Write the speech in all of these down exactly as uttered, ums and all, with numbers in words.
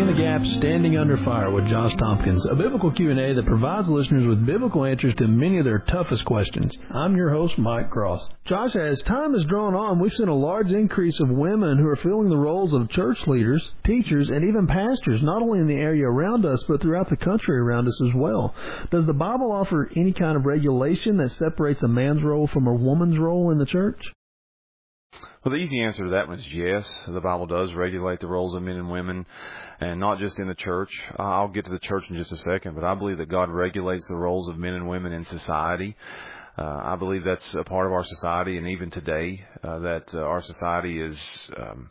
the Gap, Standing Under Fire with Josh Tompkins, a biblical Q and A that provides listeners with biblical answers to many of their toughest questions. I'm your host, Mike Cross. Josh, as time has drawn on, we've seen a large increase of women who are filling the roles of church leaders, teachers, and even pastors, not only in the area around us, but throughout the country around us as well. Does the Bible offer any kind of regulation that separates a man's role from a woman's role in the church? Well, the easy answer to that one is yes. The Bible does regulate the roles of men and women, and not just in the church. I'll get to the church in just a second, but I believe that God regulates the roles of men and women in society. Uh, I believe that's a part of our society, and even today, uh, that uh, our society is um,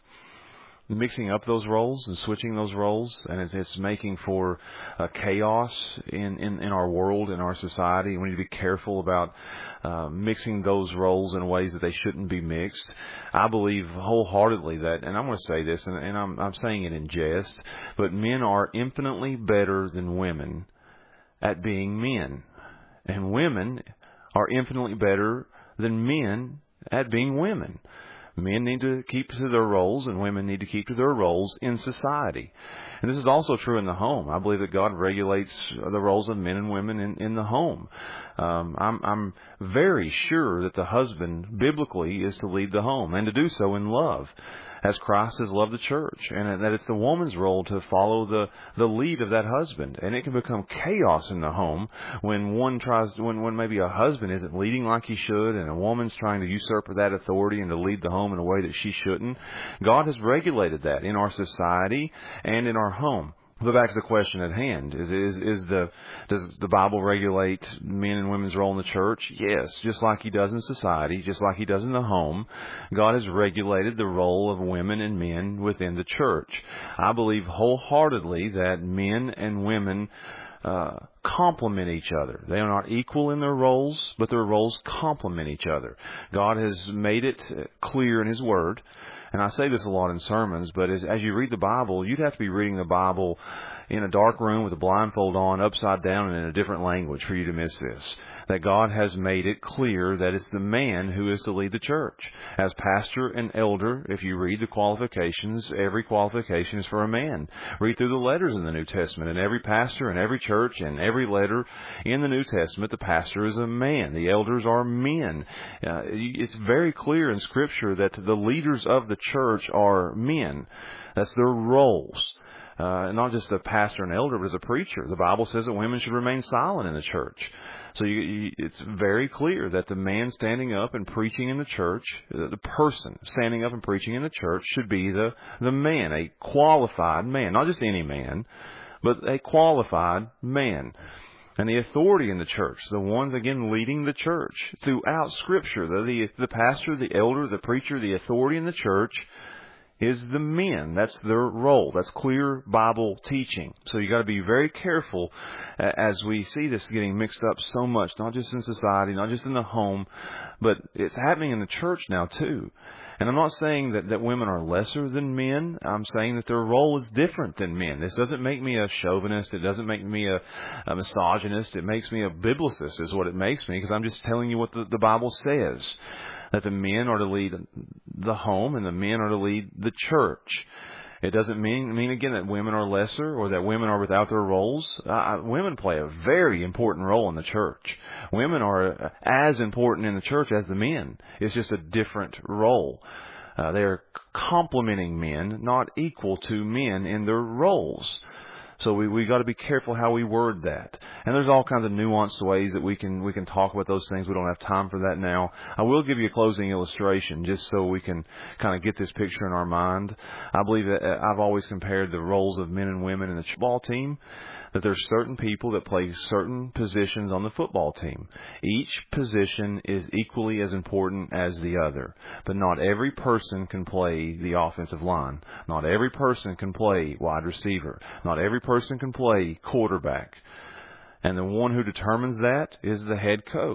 mixing up those roles and switching those roles, and it's, it's making for uh, chaos in, in, in our world, in our society. We need to be careful about uh, mixing those roles in ways that they shouldn't be mixed. I believe wholeheartedly that, and I'm going to say this, and, and I'm, I'm saying it in jest, but men are infinitely better than women at being men, and women are infinitely better than men at being women. Men need to keep to their roles, and women need to keep to their roles in society. And this is also true in the home. I believe that God regulates the roles of men and women in, in the home. Um, I'm, I'm very sure that the husband, biblically, is to lead the home, and to do so in love, as Christ has loved the church, and that it's the woman's role to follow the, the lead of that husband. And it can become chaos in the home when one tries, when, when maybe a husband isn't leading like he should, and a woman's trying to usurp that authority and to lead the home in a way that she shouldn't. God has regulated that in our society and in our home. But back to the question at hand: is is is the does the Bible regulate men and women's role in the church? Yes, just like He does in society, just like He does in the home. God has regulated the role of women and men within the church. I believe wholeheartedly that men and women uh, complement each other. They are not equal in their roles, but their roles complement each other. God has made it clear in His Word. And I say this a lot in sermons, but as, as you read the Bible, you'd have to be reading the Bible in a dark room with a blindfold on, upside down, and in a different language for you to miss this. That God has made it clear that it's the man who is to lead the church. As pastor and elder, if you read the qualifications, every qualification is for a man. Read through the letters in the New Testament, and every pastor and every church and every letter in the New Testament, the pastor is a man. The elders are men. Uh, it's very clear in Scripture that the leaders of the church are men. That's their roles. Uh, not just a pastor and elder, but as a preacher. The Bible says that women should remain silent in the church. So you, you, it's very clear that the man standing up and preaching in the church, the person standing up and preaching in the church should be the, the man, a qualified man. Not just any man, but a qualified man. And the authority in the church, the ones, again, leading the church throughout Scripture, the, the, the pastor, the elder, the preacher, the authority in the church is the men. That's their role. That's clear Bible teaching. So you got to be very careful as we see this getting mixed up so much, not just in society, not just in the home, but it's happening in the church now too. And I'm not saying that, that women are lesser than men. I'm saying that their role is different than men. This doesn't make me a chauvinist. It doesn't make me a, a misogynist. It makes me a biblicist is what it makes me, because I'm just telling you what the, the Bible says. That the men are to lead the home and the men are to lead the church. It doesn't mean, mean again, that women are lesser or that women are without their roles. Uh, women play a very important role in the church. Women are as important in the church as the men. It's just a different role. Uh, they're complementing men, not equal to men in their roles. So we we got to be careful how we word that. And there's all kinds of nuanced ways that we can we can talk about those things. We don't have time for that now. I will give you a closing illustration just so we can kind of get this picture in our mind. I believe that I've always compared the roles of men and women in the football team, that there's certain people that play certain positions on the football team. Each position is equally as important as the other. But not every person can play the offensive line. Not every person can play wide receiver. Not every person can play quarterback. And the one who determines that is the head coach.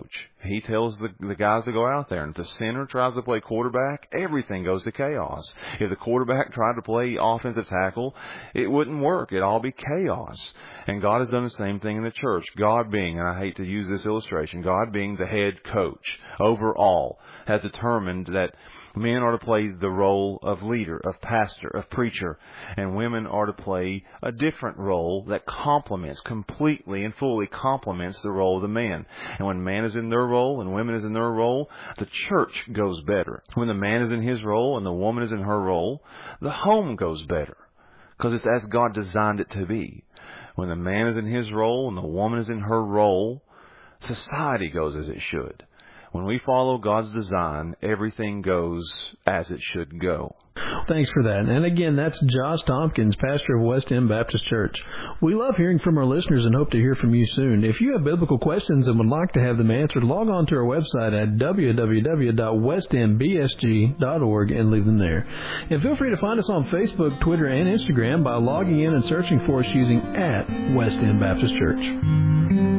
He tells the, the guys to go out there. And if the center tries to play quarterback, everything goes to chaos. If the quarterback tried to play offensive tackle, it wouldn't work. It'd all be chaos. And God has done the same thing in the church. God being, and I hate to use this illustration, God being the head coach overall, has determined that men are to play the role of leader, of pastor, of preacher, and women are to play a different role that complements, completely and fully complements the role of the man. And when man is in their role and women is in their role, the church goes better. When the man is in his role and the woman is in her role, the home goes better, because it's as God designed it to be. When the man is in his role and the woman is in her role, society goes as it should. When we follow God's design, everything goes as it should go. Thanks for that. And again, that's Josh Tompkins, pastor of West End Baptist Church. We love hearing from our listeners and hope to hear from you soon. If you have biblical questions and would like to have them answered, log on to our website at w w w dot west end b s g dot org and leave them there. And feel free to find us on Facebook, Twitter, and Instagram by logging in and searching for us using at West End Baptist Church.